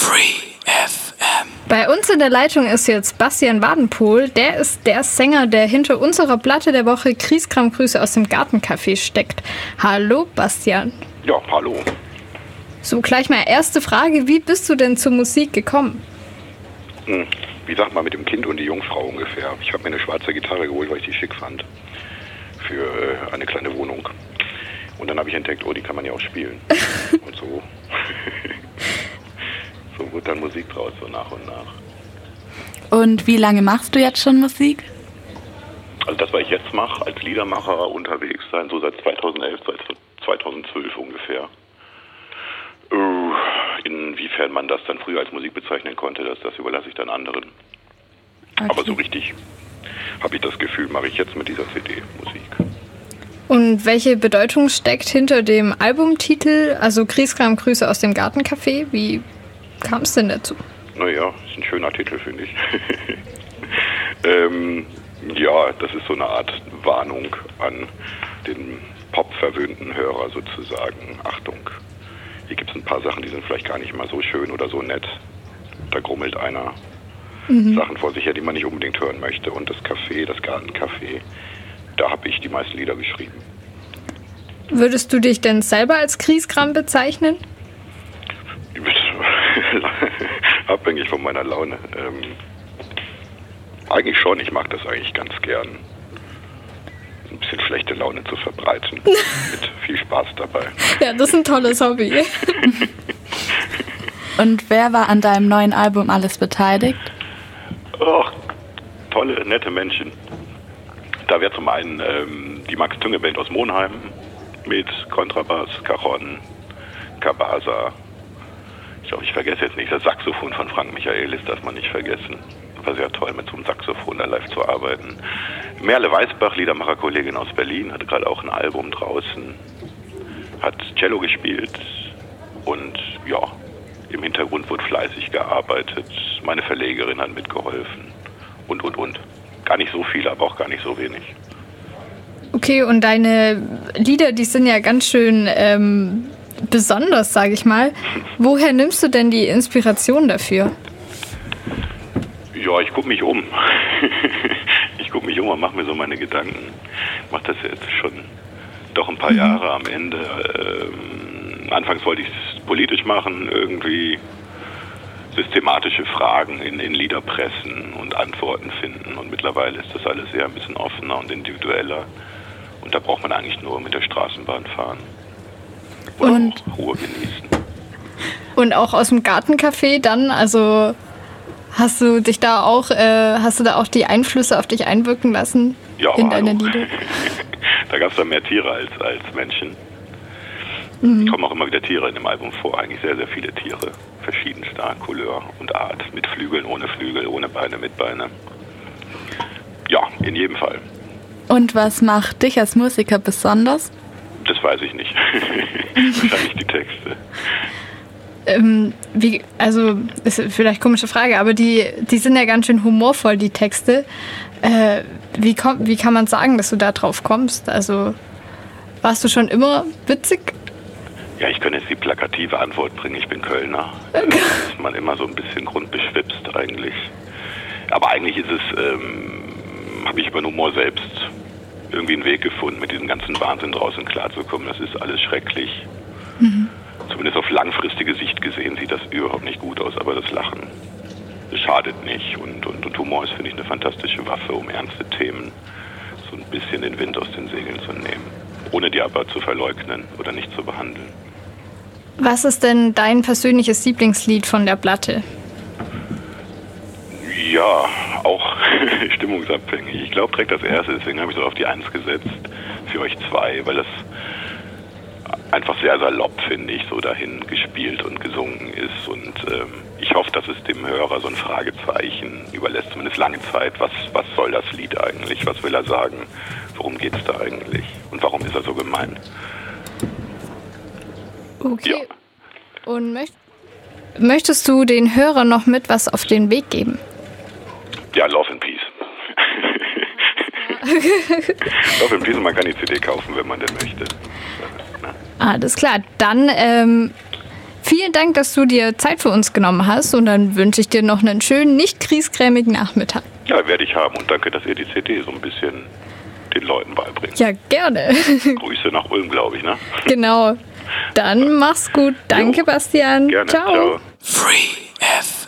Free FM. Bei uns in der Leitung ist jetzt Bastian Wadenpohl. Der ist der Sänger, der hinter unserer Platte der Woche Grieskram-Grüße aus dem Gartencafé steckt. Hallo Bastian. Ja, hallo. So, gleich mal erste Frage. Wie bist du denn zur Musik gekommen? Wie sagt man, mit dem Kind und die Jungfrau ungefähr. Ich habe mir eine schwarze Gitarre geholt, weil ich die schick fand. Für eine kleine Wohnung. Und dann habe ich entdeckt, die kann man ja auch spielen. Und so. So wird dann Musik draus, so nach und nach. Und wie lange machst du jetzt schon Musik? Also das, was ich jetzt mache, als Liedermacher unterwegs sein, so seit 2011, seit 2012 ungefähr. Inwiefern man das dann früher als Musik bezeichnen konnte, das überlasse ich dann anderen. Okay. Aber so richtig habe ich das Gefühl, mache ich jetzt mit dieser CD Musik. Und welche Bedeutung steckt hinter dem Albumtitel, also Grieskram-Grüße aus dem Gartencafé? Wie kam es denn dazu? Naja, ist ein schöner Titel, finde ich. Ja, das ist so eine Art Warnung an den popverwöhnten Hörer sozusagen. Achtung, hier gibt es ein paar Sachen, die sind vielleicht gar nicht mal so schön oder so nett. Da grummelt einer Sachen vor sich her, die man nicht unbedingt hören möchte. Und das Café, das Gartencafé, da habe ich die meisten Lieder geschrieben. Würdest du dich denn selber als Grieskram bezeichnen? Abhängig von meiner Laune. Eigentlich schon, ich mag das eigentlich ganz gern. Ein bisschen schlechte Laune zu verbreiten. Mit viel Spaß dabei. Ja, das ist ein tolles Hobby. Und wer war an deinem neuen Album alles beteiligt? Oh, tolle, nette Menschen. Da wäre zum einen die Max-Tünge-Band aus Monheim mit Kontrabass, Cajon, Kabasa. Ich glaube, ich vergesse jetzt nicht, das Saxophon von Frank Michaelis darf man nicht vergessen. War sehr toll, mit so einem Saxophon da live zu arbeiten. Merle Weißbach, Liedermacherkollegin aus Berlin, hatte gerade auch ein Album draußen, hat Cello gespielt und ja, im Hintergrund wurde fleißig gearbeitet. Meine Verlegerin hat mitgeholfen und. Gar nicht so viel, aber auch gar nicht so wenig. Okay, und deine Lieder, die sind ja ganz schön besonders, sage ich mal. Woher nimmst du denn die Inspiration dafür? Ja, ich gucke mich um. Und mache mir so meine Gedanken. Ich mache das jetzt schon doch ein paar Jahre am Ende. Anfangs wollte ich es politisch machen, irgendwie systematische Fragen in Lieder pressen und Antworten finden. Und mittlerweile ist das alles eher ein bisschen offener und individueller. Und da braucht man eigentlich nur mit der Straßenbahn fahren. Und auch Ruhe genießen. Und auch aus dem Gartencafé dann, also hast du da auch die Einflüsse auf dich einwirken lassen in deine Lieder? Da gab es dann mehr Tiere als Menschen. Es kommen auch immer wieder Tiere in dem Album vor, eigentlich sehr, sehr viele Tiere. Verschiedenster Couleur und Art, mit Flügeln, ohne Flügel, ohne Beine, mit Beine. Ja, in jedem Fall. Und was macht dich als Musiker besonders? Das weiß ich nicht. Wahrscheinlich die Texte. Ist vielleicht eine komische Frage, aber die sind ja ganz schön humorvoll, die Texte. Wie kann man sagen, dass du da drauf kommst? Also, warst du schon immer witzig? Ja, ich kann jetzt die plakative Antwort bringen, ich bin Kölner. Da ist man immer so ein bisschen grundbeschwipst eigentlich. Aber eigentlich ist es, habe ich über den Humor selbst irgendwie einen Weg gefunden, mit diesem ganzen Wahnsinn draußen klarzukommen. Das ist alles schrecklich. Zumindest auf langfristige Sicht gesehen sieht das überhaupt nicht gut aus, aber das Lachen, das schadet nicht. Und Humor ist, finde ich, eine fantastische Waffe, um ernste Themen so ein bisschen den Wind aus den Segeln zu nehmen, ohne die aber zu verleugnen oder nicht zu behandeln. Was ist denn dein persönliches Lieblingslied von der Platte? Ja, auch stimmungsabhängig. Ich glaube, direkt das erste, deswegen habe ich so auf die 1 gesetzt, für euch 2, weil das einfach sehr salopp, finde ich, so dahin gespielt und gesungen ist. Und ich hoffe, dass es dem Hörer so ein Fragezeichen überlässt, zumindest lange Zeit. Was soll das Lied eigentlich? Was will er sagen? Worum geht es da eigentlich? Und warum ist er so gemein? Okay. Ja. Und möchtest du den Hörern noch mit was auf den Weg geben? Ja, Love and Peace. Love and Peace, man kann die CD kaufen, wenn man denn möchte. Alles klar, dann Vielen Dank, dass du dir Zeit für uns genommen hast und dann wünsche ich dir noch einen schönen, nicht kriesgrämigen Nachmittag. Ja, werde ich haben und danke, dass ihr die CD so ein bisschen den Leuten beibringt. Ja, gerne. Grüße nach Ulm, glaube ich, ne? Genau. Dann mach's gut. Danke, Bastian. Gerne. Ciao. Ciao. Free FM.